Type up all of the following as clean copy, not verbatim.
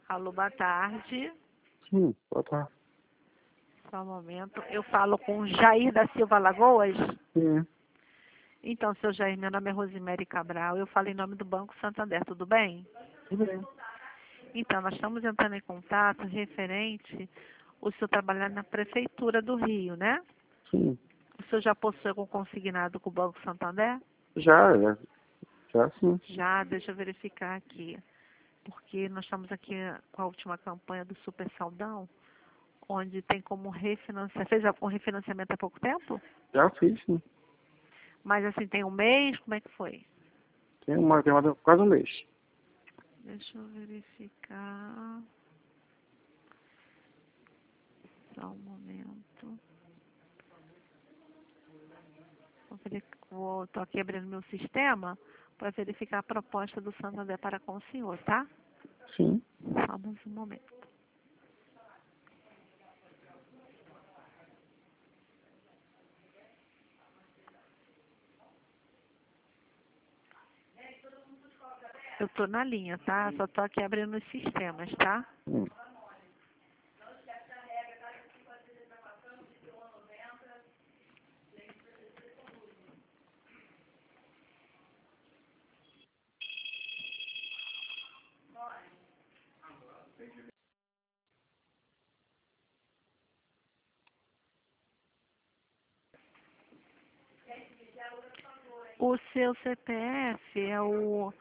Alô, boa tarde. Sim, boa tarde. Só um momento. Eu falo com Jair da Silva Lagoas. Sim, Então, seu Jair, meu nome é Rosemary Cabral. Eu falo em nome do Banco Santander, tudo bem? tudo bem. Então, nós estamos entrando em contato referente o senhor trabalhar na Prefeitura do Rio, né? Sim, O senhor já possui algum consignado com o Banco Santander? já sim. Já, deixa eu verificar aqui. Porque nós estamos aqui com a última campanha do Super Saldão, onde tem como refinanciar. Fez algum refinanciamento há pouco tempo? Já fiz, sim. Mas assim, tem um mês? Como é que foi? Tem quase um mês. Deixa eu verificar. Só um momento. Estou aqui abrindo meu sistema para verificar a proposta do Santander para com o senhor, tá? Sim. Só mais um momento. Eu estou na linha, tá? Só estou aqui abrindo os sistemas, tá? Hum. O seu CPF é o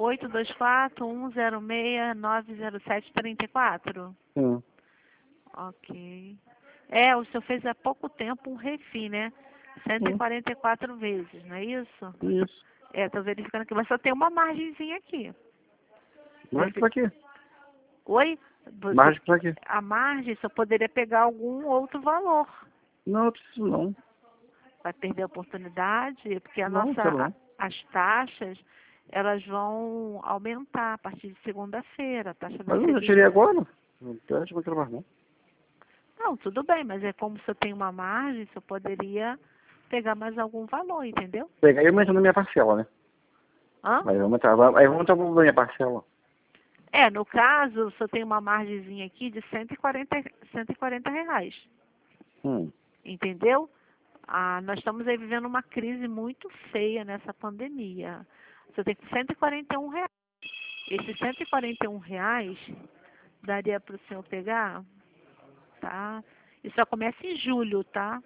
824-106-907-34? Sim. Ok. É, o senhor fez há pouco tempo um refim, né? Sim. 144 vezes, não é isso? Isso. É, tô verificando aqui, mas só tem uma margenzinha aqui. Margem pra quê? Oi? Margem pra quê? A margem só poderia pegar algum outro valor. Não, eu preciso não. Vai perder a oportunidade, porque Não, quero não. as taxas, elas vão aumentar a partir de segunda-feira, a taxa da Mas eu já Selic. tirei agora. Não pede pra trabalhar, não. Não, tudo bem, mas é como se eu tenho uma margem, se eu poderia pegar mais algum valor, entendeu? Pegar e aumentando a minha parcela, né? Hã? Aí vamos aumentar a minha parcela. É, no caso, se eu tenho uma margenzinha aqui de 140 reais, Hum. entendeu? Ah, nós estamos aí vivendo uma crise muito feia nessa pandemia. Você tem 141 reais. Esses 141 reais daria para o senhor pegar, tá? E só começa em julho, tá?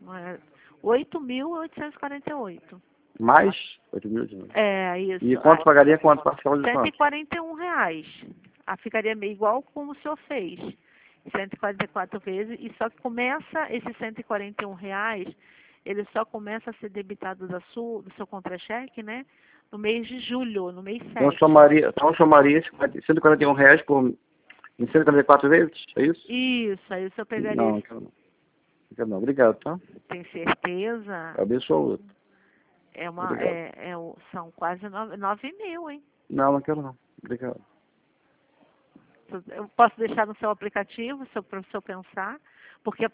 8.848. Mais 8.000. É, isso. E quanto pagaria quanto parcela de quanto? 141 reais. Ah, ficaria meio igual como o senhor fez. 144 vezes. E só que começa, esses 141 reais, ele só começa a ser debitado do seu contra-cheque, né? No mês de julho, no mês 7. Então somaria esses R$ 141 em 144 vezes? É isso? Isso, aí o senhor pegaria. Não quero não. Não quero não. Obrigado, tá? Tem certeza? Absoluto. Obrigado. São quase 9 mil, hein? Não quero não. Obrigado. Eu posso deixar no seu aplicativo, para o senhor pensar, porque